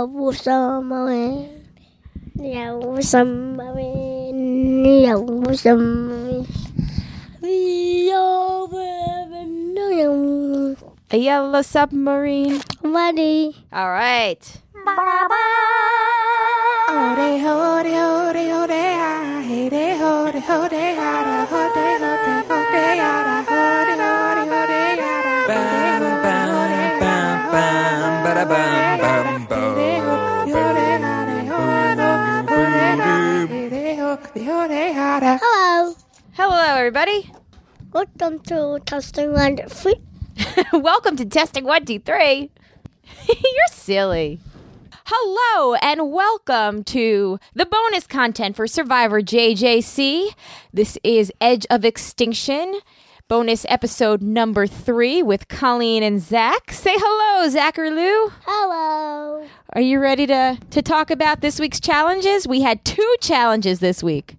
Yellow submarine. Yellow submarine. Yellow submarine. A yellow submarine. Ready. All right. Hello. Hello, everybody. Welcome to Testing 1, 2, 3. Welcome to Testing 1, 2, 3. You're silly. Hello, and welcome to the bonus content for Survivor JJC. This is Edge of Extinction, bonus episode number 3 with Colleen and Zach. Say hello, Zachary Lou. Hello. Are you ready to talk about this week's challenges? We had 2 challenges this week.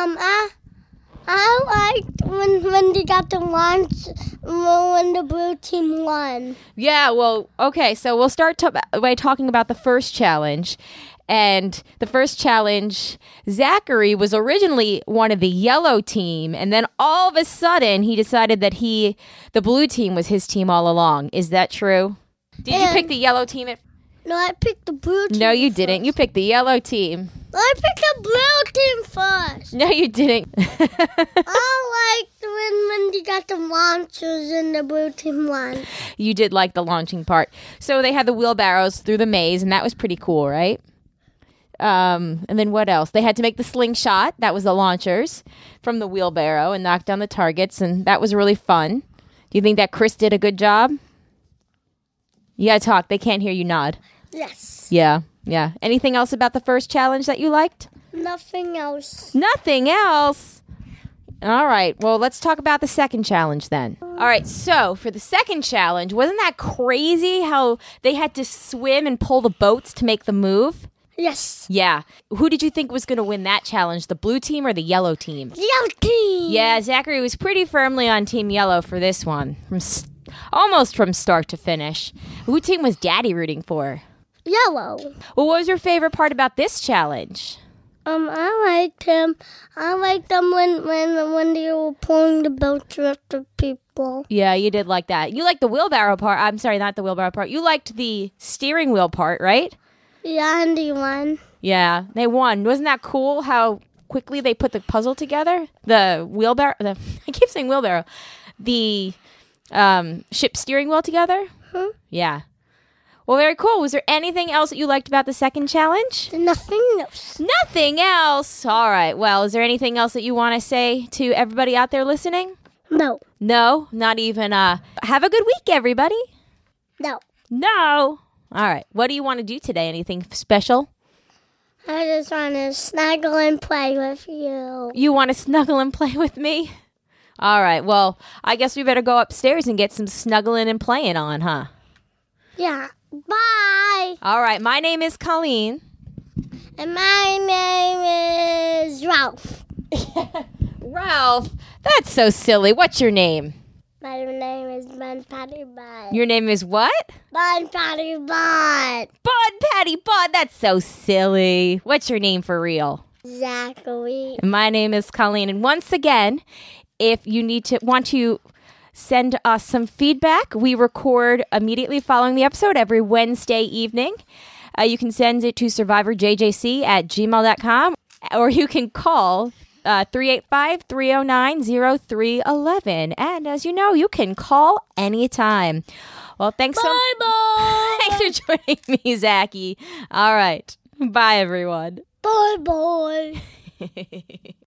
I liked when they got the launch when the blue team won. Yeah, well, okay, so we'll start by talking about the first challenge. And the first challenge, Zachary was originally one of the yellow team, and then all of a sudden he decided that the blue team was his team all along. Is that true? Did you pick the yellow team? No, I picked the blue team. No, you didn't. You picked the yellow team. I picked the blue team first. No, you didn't. I liked when they got the launchers and the blue team won. You did like the launching part. So they had the wheelbarrows through the maze, and that was pretty cool, right? And then what else? They had to make the slingshot. That was the launchers from the wheelbarrow and knock down the targets, and that was really fun. Do you think that Chris did a good job? You gotta talk. They can't hear you nod. Yes. Yeah. Anything else about the first challenge that you liked? Nothing else. Nothing else? All right. Well, let's talk about the second challenge then. All right. So for the second challenge, wasn't that crazy how they had to swim and pull the boats to make the move? Yes. Yeah. Who did you think was going to win that challenge, the blue team or the yellow team? Yellow team. Yeah, Zachary was pretty firmly on Team Yellow for this one, almost from start to finish. Who team was Daddy rooting for? Yellow. Well, what was your favorite part about this challenge? I liked him. I liked them when they were pulling the boats with the people. Yeah, you did like that. You liked the wheelbarrow part. I'm sorry, not the wheelbarrow part. You liked the steering wheel part, right? Yeah, and they won. Yeah, they won. Wasn't that cool how quickly they put the puzzle together? The wheelbarrow. I keep saying wheelbarrow. The ship steering wheel together? Yeah. Well, very cool. Was there anything else that you liked about the second challenge? Nothing else. Nothing else. All right. Well, is there anything else that you want to say to everybody out there listening? No. No? Not even, have a good week, everybody. No. No. All right. What do you want to do today? Anything special? I just want to snuggle and play with you. You want to snuggle and play with me? All right. Well, I guess we better go upstairs and get some snuggling and playing on, huh? Yeah. Bye. All right. My name is Colleen. And my name is Ralph. Ralph. That's so silly. What's your name? My name is Bun Patty Bud. Your name is what? Bun Patty Bud. Bud Patty Bud. That's so silly. What's your name for real? Zachary. My name is Colleen. And once again, if you want to send us some feedback, we record immediately following the episode every Wednesday evening. You can send it to survivorjjc@gmail.com, or you can call 385-309-0311. And as you know, you can call anytime. Well, thanks Bye-bye. Thanks for joining me, Zachy. All right. Bye, everyone. Bye-bye.